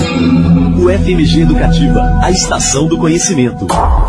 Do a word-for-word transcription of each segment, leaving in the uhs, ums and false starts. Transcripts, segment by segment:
U F M G Educativa, a estação do conhecimento.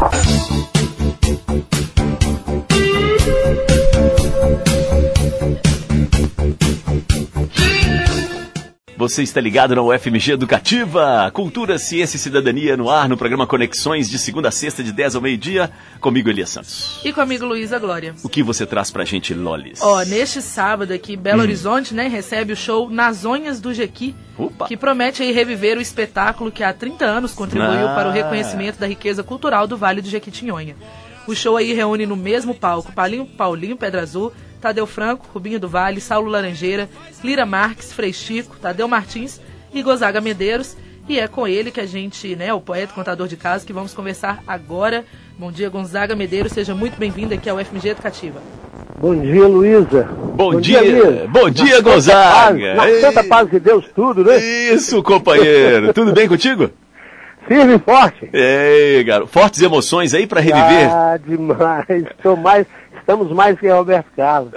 Você está ligado na U F M G Educativa, Cultura, Ciência e Cidadania no ar, no programa Conexões, de segunda a sexta, de dez ao meio-dia, comigo, Elias Santos. E comigo, Luísa Glória. O que você traz pra gente, Lolis? Ó, neste sábado aqui, Belo hum. Horizonte, né, recebe o show Nas Onhas do Jequi, Opa. que promete aí reviver o espetáculo que há trinta anos contribuiu ah. para o reconhecimento da riqueza cultural do Vale do Jequitinhonha. O show aí reúne no mesmo palco Paulinho, Paulinho Pedra Azul, Tadeu Franco, Rubinho do Vale, Saulo Laranjeira, Lira Marques, Frei Chico, Tadeu Martins e Gonzaga Medeiros. E é com ele que a gente, né, o poeta contador de casos, que vamos conversar agora. Bom dia, Gonzaga Medeiros, seja muito bem-vindo aqui ao U F M G Educativa. Bom dia, Luísa. Bom, Bom dia, dia Bom dia, na Gonzaga. Na santa paz de Deus, tudo, né? Isso, companheiro. Tudo bem contigo? Firme e forte. Ei, garoto. Fortes emoções aí pra reviver? Ah, demais. Estou mais... Estamos mais que Roberto Carlos.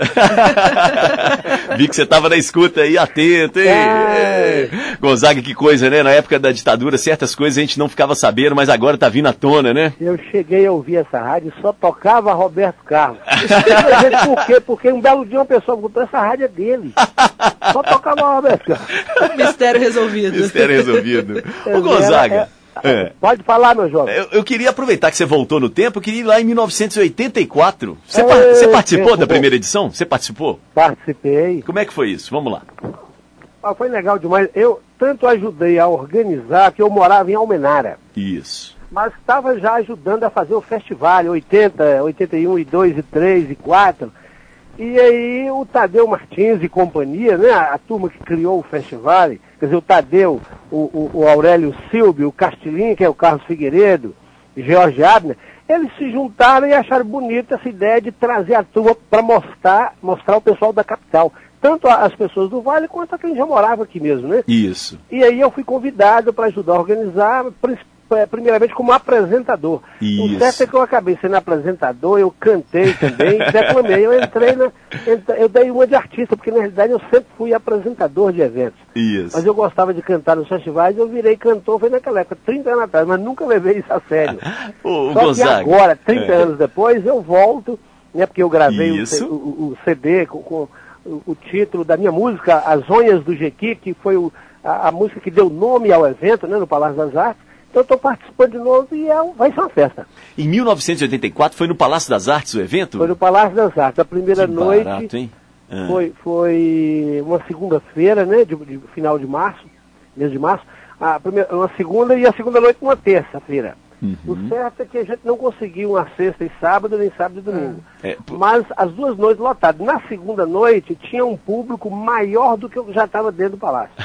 Vi que você estava na escuta aí, atento, hein? É. Gonzaga, que coisa, né? Na época da ditadura, certas coisas a gente não ficava sabendo, mas agora tá vindo à tona, né? Eu cheguei a ouvir essa rádio e só tocava Roberto Carlos. Por quê? Porque um belo dia uma pessoa botou essa rádio é dele. Só tocava Roberto Carlos. Mistério resolvido. Mistério resolvido. Ô, Gonzaga... É, é... É. Pode falar, meu jovem. Eu, eu queria aproveitar que você voltou no tempo, eu queria ir lá em mil novecentos e oitenta e quatro. Você, é, par você participou tempo, da primeira edição? Você participou? Participei. Como é que foi isso? Vamos lá. Ah, foi legal demais. Eu tanto ajudei a organizar que eu morava em Almenara. Isso. Mas estava já ajudando a fazer o festival, oitenta, oitenta e um, e dois, e três, e quatro. E aí o Tadeu Martins e companhia, né, a, a turma que criou o festival, quer dizer, o Tadeu, o, o, o Aurélio Silvio, o Castilin, que é o Carlos Figueiredo, Jorge Abner, eles se juntaram e acharam bonita essa ideia de trazer a turma para mostrar, mostrar o pessoal da capital. Tanto as pessoas do Vale quanto a quem já morava aqui mesmo, né? Isso. E aí eu fui convidado para ajudar a organizar, primeiramente como apresentador. Isso. O certo é que eu acabei sendo apresentador, eu cantei também, declamei, eu entrei na... Eu dei uma de artista, porque na realidade eu sempre fui apresentador de eventos. Isso. Mas eu gostava de cantar nos festivais, eu virei cantor, foi naquela época, trinta anos atrás, mas nunca levei isso a sério. o, Só Gonzaga. que agora, trinta é. anos depois, eu volto, né, porque eu gravei o, o, o C D com, com o, o título da minha música, As Onhas do Jequi, que foi o, a, a música que deu nome ao evento, né, no Palácio das Artes. Então eu estou participando de novo e é, vai ser uma festa. Em mil novecentos e oitenta e quatro foi no Palácio das Artes o evento? Foi no Palácio das Artes. A primeira que noite barato, hein? Ah. foi, foi uma segunda-feira, né? De, de final de março, mês de março. A primeira, uma segunda e a segunda noite uma terça-feira. Uhum. O certo é que a gente não conseguiu uma sexta e sábado, nem sábado e domingo. É, por... Mas as duas noites lotadas. Na segunda noite tinha um público maior do que eu já estava dentro do palácio.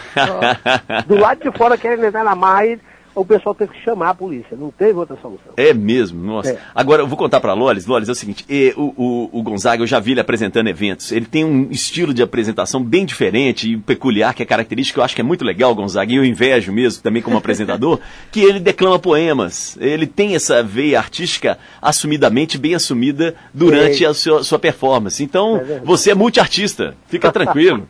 Do lado de fora querendo entrar na marra e o pessoal teve que chamar a polícia, não teve outra solução. É mesmo, nossa. É. Agora, eu vou contar para Lolis, Lolis, é o seguinte, e, o, o, o Gonzaga, eu já vi ele apresentando eventos, ele tem um estilo de apresentação bem diferente e peculiar, que é característica, eu acho que é muito legal, Gonzaga, e eu invejo mesmo também como apresentador, que ele declama poemas, ele tem essa veia artística assumidamente bem assumida durante é. a sua, sua performance. Então, é você é multiartista, fica tranquilo.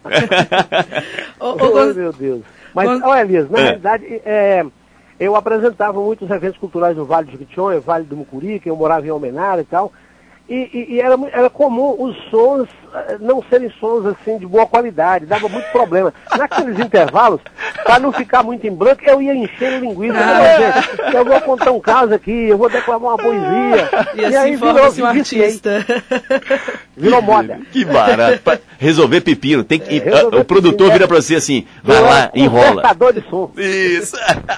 oh, oh, meu Deus. Mas, olha, Elias, na é. realidade, é... eu apresentava muitos eventos culturais no Vale do Jequitinhonha, Vale do Mucuri, que eu morava em Almenara e tal, e, e, e era, era comum os sons não serem sons assim de boa qualidade, dava muito problema. Naqueles intervalos, para não ficar muito em branco, eu ia enchendo linguiça. Ah. Eu vou contar um caso aqui, eu vou declamar uma poesia. E, e assim aí virou um artista. Virou moda. Que barato. Pra resolver pepino. Tem que, é, o produtor pepino, vira para você assim, vai lá, é, enrola. Consertador de som. Isso.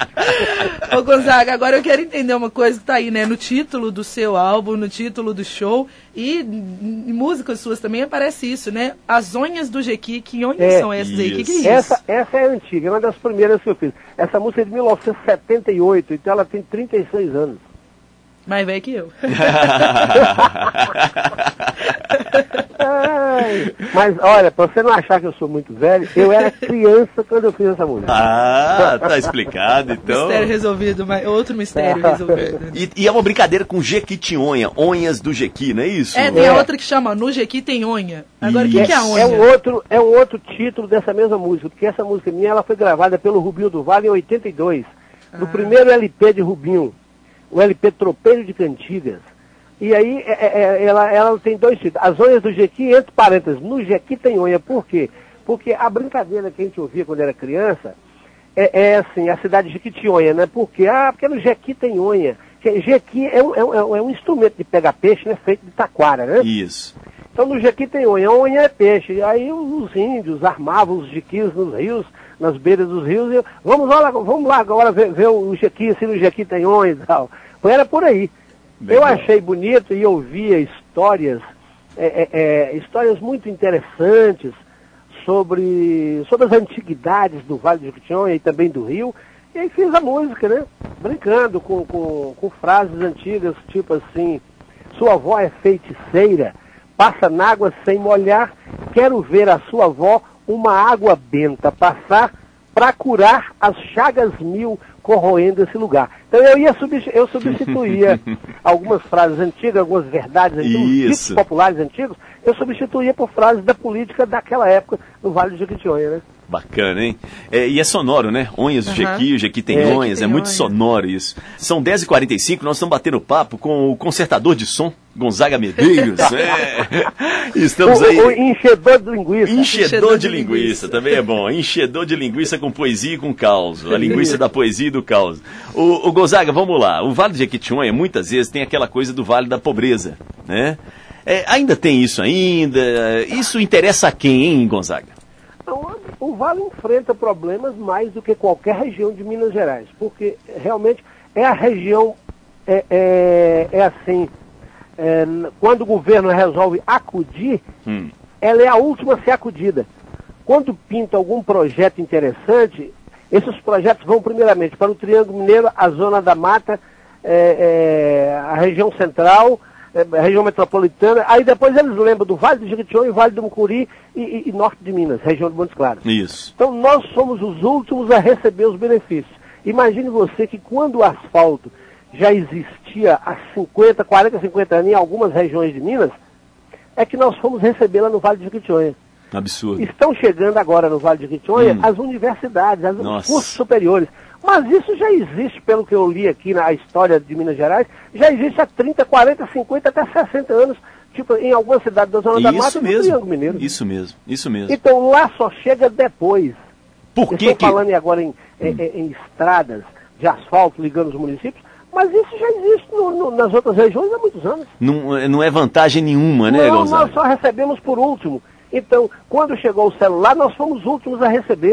Ô Gonzaga, agora eu quero entender uma coisa que tá aí, né? No título do seu álbum, no título do show e em músicas suas também aparece isso, né? As Onhas do Jequi. Que onhas é, são essas aí? Que que é isso? Essa, essa é antiga, é uma das primeiras que eu fiz. Essa música é de mil novecentos e setenta e oito, então ela tem trinta e seis anos. Mais velho que eu. Ai, mas olha, pra você não achar que eu sou muito velho, eu era criança quando eu fiz essa música. Ah, tá explicado, então. Mistério resolvido, mas outro mistério resolvido. E, e é uma brincadeira com Jequitinhonha, onhas do Jequi, não é isso? É, tem a outra que chama No Jequi Tem Onha. Agora, o que, que é a onha? É um, outro, é um outro título dessa mesma música, porque essa música minha ela foi gravada pelo Rubinho do Vale em oitenta e dois, ah. no primeiro L P de Rubinho, o L P Tropeiro de Cantigas. E aí é, é, ela, ela tem dois títulos, As Onhas do Jequi, entre parênteses, No Jequi Tem Onha. Por quê? Porque a brincadeira que a gente ouvia quando era criança é, é assim, a cidade de Jequitinhonha, né? Porque, ah, porque no Jequi tem onha. Jequi é um, é, um, é um instrumento de pegar peixe, né? Feito de taquara, né? Isso. Então no Jequi tem onha, onha é peixe. Aí os índios armavam os jequis nos rios, nas beiras dos rios, e vamos lá, vamos lá agora ver, ver o Jequi, se no Jequi tem onha e tal. Era por aí. Legal. Eu achei bonito e ouvia histórias, é, é, é, histórias muito interessantes sobre, sobre as antiguidades do Vale do Jequitinhonha e também do Rio. E aí fiz a música, né? Brincando com, com, com frases antigas, tipo assim, sua avó é feiticeira, passa nágua sem molhar, quero ver a sua avó uma água benta passar para curar as chagas mil corroendo esse lugar. Então eu ia substitu eu substituía algumas frases antigas, algumas verdades antigas, ditos populares antigos, eu substituía por frases da política daquela época no Vale do Jequitinhonha, né? Bacana, hein? É, e é sonoro, né? Onhas do uhum. Jequi, o Jequi tem é, onhas, tem é muito onha. sonoro isso. São dez e quarenta e cinco, nós estamos batendo papo com o consertador de som, Gonzaga Medeiros. é. Estamos o, aí. O enchedor de linguiça. Enchedor, enchedor de, de linguiça. linguiça, também é bom. Enchedor de linguiça com poesia e com caos. A linguiça da poesia e do caos. O, o Gonzaga, vamos lá. O Vale do Jequitinhonha, muitas vezes, tem aquela coisa do Vale da Pobreza, né? É, ainda tem isso ainda? Isso interessa a quem, hein, Gonzaga? O Vale enfrenta problemas mais do que qualquer região de Minas Gerais, porque realmente é a região, é, é, é assim, é, quando o governo resolve acudir, hum. ela é a última a ser acudida. Quando pinta algum projeto interessante, esses projetos vão primeiramente para o Triângulo Mineiro, a Zona da Mata, é, é, a região central, a região metropolitana, aí depois eles lembram do Vale do Jequitinhonha, Vale do Mucuri e, e, e norte de Minas, região de Montes Claros. Isso. Então nós somos os últimos a receber os benefícios. Imagine você que quando o asfalto já existia há cinquenta, quarenta, cinquenta anos em algumas regiões de Minas, é que nós fomos receber lá no Vale do Jequitinhonha. Absurdo. Estão chegando agora no Vale do Jequitinhonha hum. as universidades, as, os cursos superiores. Mas isso já existe, pelo que eu li aqui na história de Minas Gerais, já existe há trinta, quarenta, cinquenta, até sessenta anos, tipo em algumas cidades da Zona da Mata e no Triângulo Mineiro. Isso mesmo, isso mesmo. Então lá só chega depois. Por que Estou que... falando agora em, hum. em, em estradas de asfalto ligando os municípios, mas isso já existe no, no, nas outras regiões há muitos anos. Não, não é vantagem nenhuma, né, Não, Gonzaga? nós só recebemos por último. Então, quando chegou o celular, nós fomos os últimos a receber.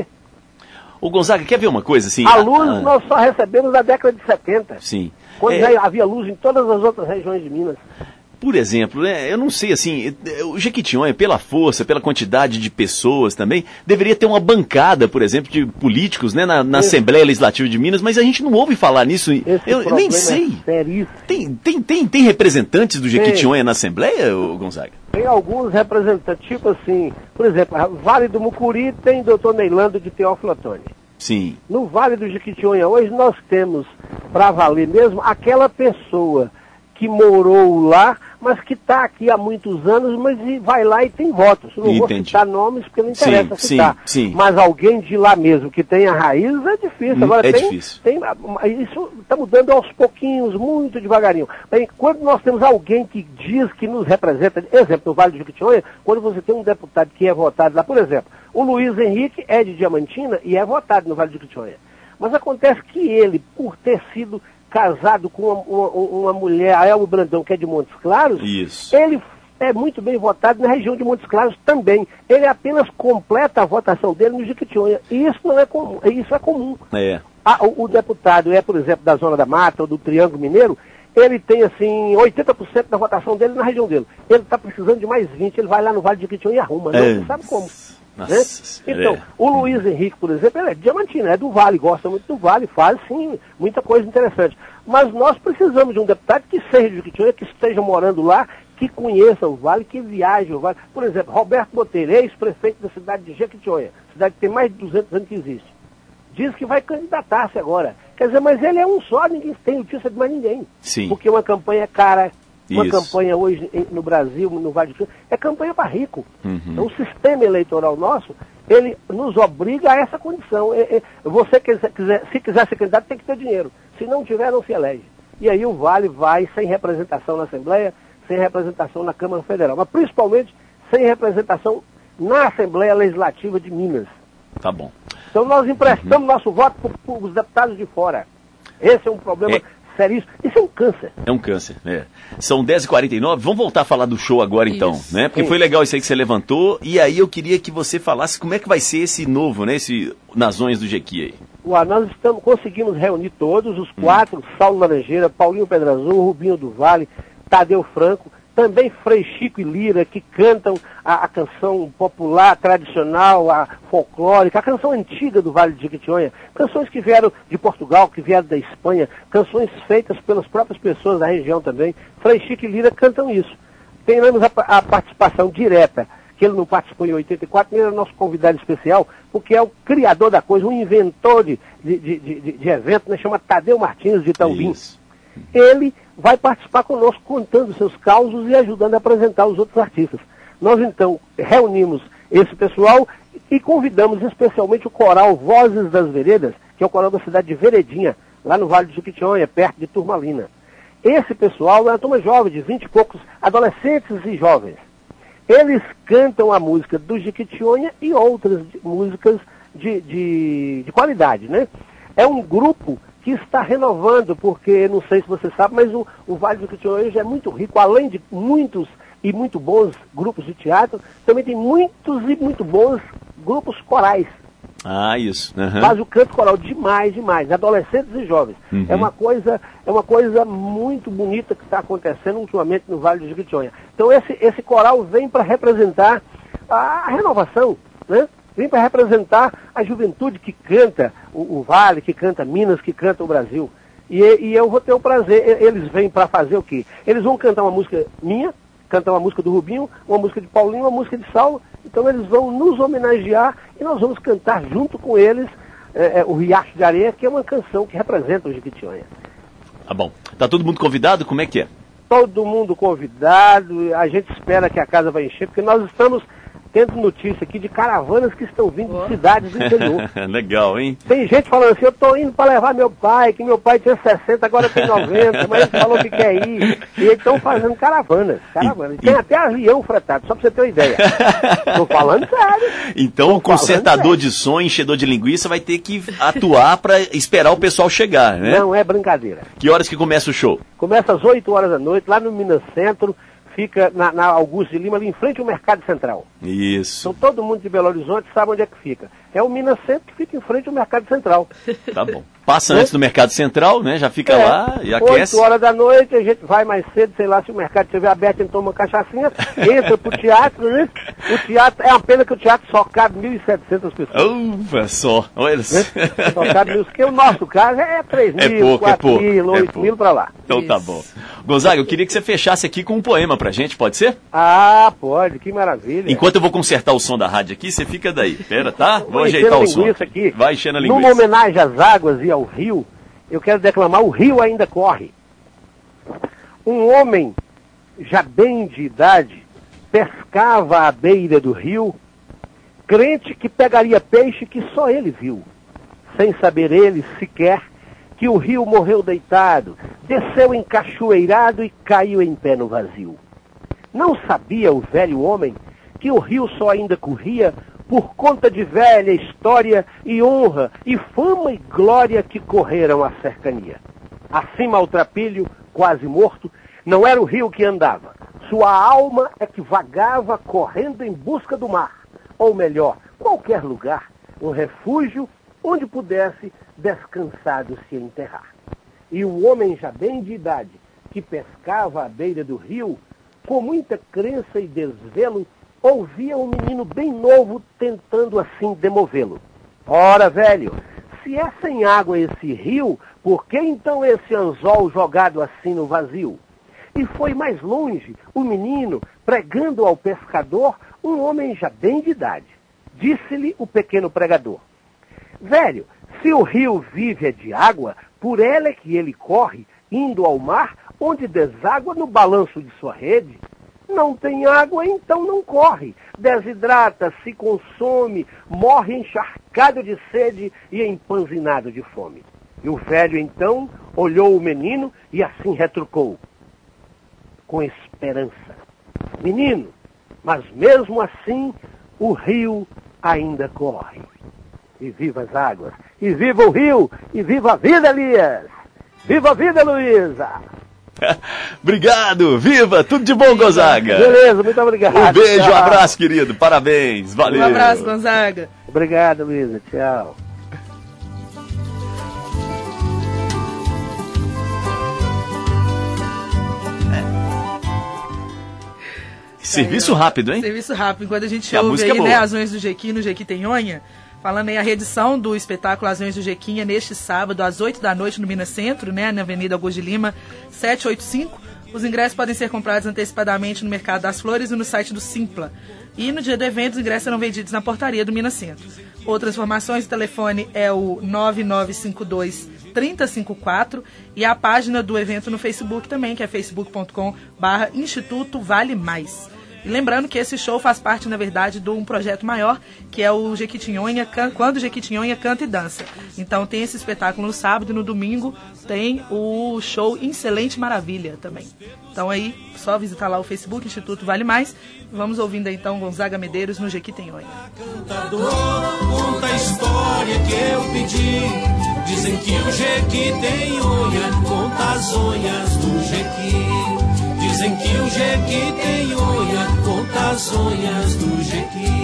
O Gonzaga, quer ver uma coisa assim? A luz ah, nós só recebemos na década de setenta. Sim. Quando é... já havia luz em todas as outras regiões de Minas. Por exemplo, né, eu não sei assim, o Jequitinhonha, pela força, pela quantidade de pessoas também, deveria ter uma bancada, por exemplo, de políticos, né, na, na Assembleia Legislativa de Minas, mas a gente não ouve falar nisso. Esse eu nem sei. É tem, tem, tem, tem representantes do Jequitinhonha na Assembleia, Gonzaga? Tem alguns representantes, tipo assim, por exemplo, Vale do Mucuri tem doutor Neilando de Teófilo Otoni. Sim. No Vale do Jequitinhonha hoje nós temos, para valer mesmo, aquela pessoa que morou lá, mas que está aqui há muitos anos, mas vai lá e tem votos. Não Entendi. vou citar nomes porque não interessa sim, citar. Sim, sim. Mas alguém de lá mesmo que tenha raiz é difícil. Agora é tem, difícil. Tem, isso está mudando aos pouquinhos, muito devagarinho. Mas quando nós temos alguém que diz que nos representa, exemplo, no Vale do Jequitinhonha, quando você tem um deputado que é votado lá, por exemplo, o Luiz Henrique é de Diamantina e é votado no Vale do Jequitinhonha. Mas acontece que ele, por ter sido casado com uma, uma, uma mulher, a Elmo Brandão, que é de Montes Claros, Isso. ele é muito bem votado na região de Montes Claros também. Ele apenas completa a votação dele no Jequitinhonha. E isso não é comum. Isso é comum. É. A, o, o deputado é, por exemplo, da Zona da Mata ou do Triângulo Mineiro, ele tem, assim, oitenta por cento da votação dele na região dele. Ele está precisando de mais vinte, ele vai lá no Vale do Jequitinhonha e arruma. É. Não, você sabe como. Né? Então, é. o Luiz Henrique, por exemplo, ele é de Diamantina, é do Vale, gosta muito do Vale, faz, sim, muita coisa interessante. Mas nós precisamos de um deputado que seja de Jequitinhonha, que esteja morando lá, que conheça o Vale, que viaje o Vale. Por exemplo, Roberto Botelho, ex-prefeito da cidade de Jequitinhonha, cidade que tem mais de duzentos anos que existe, diz que vai candidatar-se agora. Quer dizer, mas ele é um só, ninguém tem notícia de mais ninguém. Sim. Porque uma campanha é cara, uma Isso. campanha hoje em, no Brasil, no Vale do Sul, é campanha para rico. Uhum. Então o sistema eleitoral nosso, ele nos obriga a essa condição. É, é, você quiser, quiser, se quiser ser candidato, tem que ter dinheiro. Se não tiver, não se elege. E aí o Vale vai sem representação na Assembleia, sem representação na Câmara Federal, mas principalmente sem representação na Assembleia Legislativa de Minas. Tá bom. Então nós emprestamos uhum. nosso voto para os deputados de fora. Esse é um problema é. seríssimo. Isso é um câncer. É um câncer, é. São dez e quarenta e nove, vamos voltar a falar do show agora então, isso. né? Porque Sim. foi legal isso aí que você levantou, e aí eu queria que você falasse como é que vai ser esse novo, né? Esse Nazões do Jequi aí. Ué, nós estamos, conseguimos reunir todos, os quatro, hum. Saulo Laranjeira, Paulinho Pedra Azul, Rubinho do Vale, Tadeu Franco, também Frei Chico e Lira, que cantam a, a canção popular, tradicional, a folclórica, a canção antiga do Vale de Jequitinhonha, canções que vieram de Portugal, que vieram da Espanha, canções feitas pelas próprias pessoas da região também. Frei Chico e Lira cantam isso. Temos a, a participação direta, que ele não participou em oitenta e quatro, ele era nosso convidado especial, porque é o criador da coisa, um inventor de, de, de, de, de evento, né, chama Tadeu Martins de Itambim. Ele vai participar conosco contando seus causos e ajudando a apresentar os outros artistas. Nós então reunimos esse pessoal e convidamos especialmente o coral Vozes das Veredas, que é o coral da cidade de Veredinha, lá no Vale de Jequitinhonha, perto de Turmalina. Esse pessoal é uma turma jovem, de vinte e poucos adolescentes e jovens. Eles cantam a música do Jequitinhonha e outras de, músicas de, de, de qualidade, né? É um grupo que está renovando, porque, não sei se você sabe, mas o, o Vale do Jequitinhonha já é muito rico, além de muitos e muito bons grupos de teatro, também tem muitos e muito bons grupos corais. Ah, isso. Uhum. Faz o canto coral demais, demais, adolescentes e jovens. Uhum. É uma coisa, é uma coisa muito bonita que está acontecendo ultimamente no Vale do Jequitinhonha. Então esse, esse coral vem para representar a, a renovação, né? Vem para representar a juventude que canta o, o Vale, que canta Minas, que canta o Brasil. E, e eu vou ter o prazer, eles vêm para fazer o quê? Eles vão cantar uma música minha, cantar uma música do Rubinho, uma música de Paulinho, uma música de Saulo. Então eles vão nos homenagear e nós vamos cantar junto com eles é, é, o Riacho de Areia, que é uma canção que representa o Jequitinhonha. Tá bom. Tá todo mundo convidado? Como é que é? Todo mundo convidado, a gente espera que a casa vai encher, porque nós estamos tendo notícia aqui de caravanas que estão vindo oh. de cidades do interior. Legal, hein? Tem gente falando assim, eu estou indo para levar meu pai, que meu pai tinha sessenta, agora tem noventa, mas ele falou que quer ir. E eles estão fazendo caravanas, caravanas. E, tem e... até avião fretado, só para você ter uma ideia. Estou falando sério. Então o consertador de som, enchedor de linguiça, vai ter que atuar para esperar o pessoal chegar, né? Não é brincadeira. Que horas que começa o show? Começa às oito horas da noite, lá no Minas Centro. Fica na, na Augusto de Lima, ali em frente ao Mercado Central. Isso. Então todo mundo de Belo Horizonte sabe onde é que fica. É o Minas Centro que fica em frente ao Mercado Central. Tá bom. Passa antes do Mercado Central, né? Já fica é, lá e aquece. oito horas da noite, a gente vai mais cedo, sei lá, se o mercado estiver aberto, então toma uma cachaçinha, entra pro teatro, né? O teatro, é uma pena que o teatro só cabe mil e setecentas pessoas. Ufa, só. Olha só. Né? Só cabe mil, porque o nosso caso é três mil, quatro mil, oito mil pra lá. Então Isso. tá bom. Gonzaga, eu queria que você fechasse aqui com um poema pra gente, pode ser? Ah, pode, que maravilha. Enquanto eu vou consertar o som da rádio aqui, você fica daí. Pera, tá? Vou, vou ajeitar o som. Aqui. Vai enchendo a linguiça. Numa homenagem às águas e ao rio, eu quero declamar O Rio Ainda Corre. Um homem, já bem de idade, pescava à beira do rio, crente que pegaria peixe que só ele viu, sem saber ele sequer que o rio morreu deitado, desceu encachoeirado e caiu em pé no vazio. Não sabia o velho homem que o rio só ainda corria por conta de velha história e honra e fama e glória que correram à cercania. Acima ao trapilho, quase morto, não era o rio que andava. Sua alma é que vagava correndo em busca do mar, ou melhor, qualquer lugar, um refúgio onde pudesse descansado se enterrar. E o homem já bem de idade, que pescava à beira do rio, com muita crença e desvelo, ouvia um menino bem novo tentando assim demovê-lo. Ora, velho, se é sem água esse rio, por que então esse anzol jogado assim no vazio? E foi mais longe o menino, pregando ao pescador, um homem já bem de idade. Disse-lhe o pequeno pregador: velho, se o rio vive é de água, por ela é que ele corre, indo ao mar, onde deságua no balanço de sua rede. Não tem água, então não corre. Desidrata, se consome, morre encharcado de sede e empanzinado de fome. E o velho, então, olhou o menino e assim retrucou, com esperança: menino, mas mesmo assim o rio ainda corre. E viva as águas, e viva o rio, e viva a vida, Elias! Viva a vida, Luísa! Obrigado, viva, tudo de bom, Gonzaga. Beleza, muito obrigado. Um beijo, tchau. Um abraço, querido, parabéns, valeu. Um abraço, Gonzaga. Obrigado, Luísa, tchau. Serviço rápido, hein? Serviço rápido, enquanto a gente E a ouve música aí, é boa. né, As Unhas do Jequi no Jequitinhonha, falando aí a reedição do espetáculo As Unhas do Jequinha neste sábado, às oito da noite, no Minas Centro, né, na Avenida Augusto de Lima, setecentos e oitenta e cinco. Os ingressos podem ser comprados antecipadamente no Mercado das Flores e no site do Simpla. E no dia do evento, os ingressos serão vendidos na portaria do Minas Centro. Outras informações, o telefone é o nove nove cinco dois, três zero cinco quatro e a página do evento no Facebook também, que é facebook ponto com barra Instituto Vale Mais. E lembrando que esse show faz parte, na verdade, de um projeto maior, que é o Jequitinhonha, quando o Jequitinhonha canta e dança. Então tem esse espetáculo no sábado e no domingo tem o show Excelente Maravilha também. Então aí, só visitar lá o Facebook, Instituto Vale Mais. Vamos ouvindo então Gonzaga Medeiros no Jequitinhonha. Cantador, conta a história que eu pedi. Dizem que o Jequitinhonha conta as unhas do Jequi. Dizem que o Jequitinhonha conta as unhas do Jequi.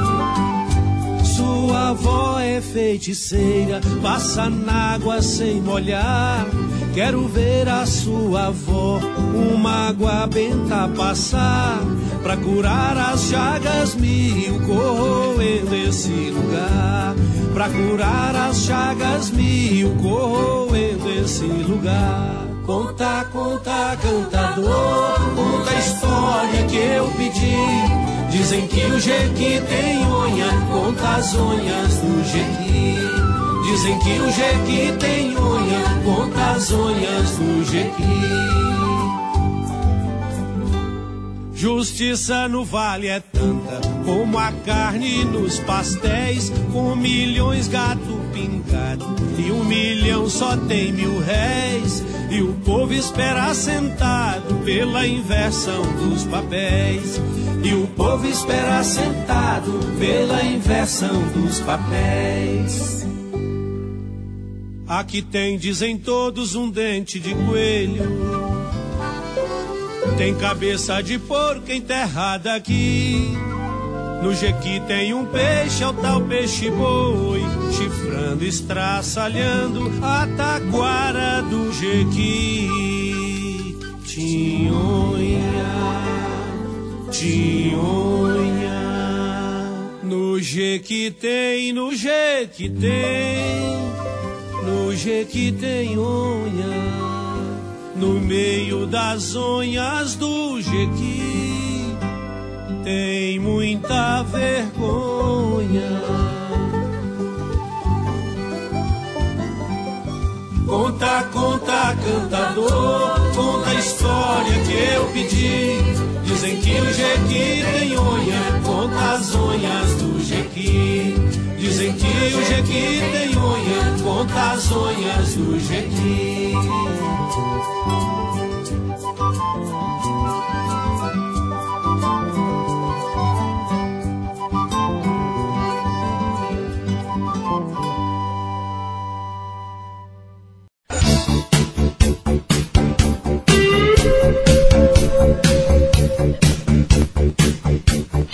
Sua avó é feiticeira, passa na água sem molhar. Quero ver a sua avó uma água benta passar, pra curar as chagas mil corroendo esse lugar. Pra curar as chagas mil corroendo esse lugar. Conta, conta, cantador, conta a história que eu pedi. Dizem que o Jequitinhonha conta as unhas do Jequi. Dizem que o Jequitinhonha conta as unhas do Jequi. Justiça no vale é tanta como a carne nos pastéis, com milhões gato pingado e um milhão só tem mil réis. E o povo espera sentado pela inversão dos papéis. E o povo espera sentado pela inversão dos papéis. Aqui tem, dizem todos, um dente de coelho. Tem cabeça de porco enterrada aqui. No Jequi tem um peixe, é o tal peixe-boi, chifrando, estraçalhando a taquara do Jequi. Tinhonha, tinhonha. No Jequi tem, no Jequi tem, no Jequi tem unha. No meio das unhas do Jequi tem muita vergonha. Conta, conta, cantador, conta a história que eu pedi. Dizem que o Jequi tem unha, conta as unhas do Jequi. Dizem que o Jequi tem unha, conta as unhas do Jequi.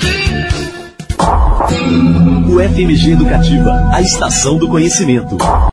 U F M G Educativa, a estação do conhecimento.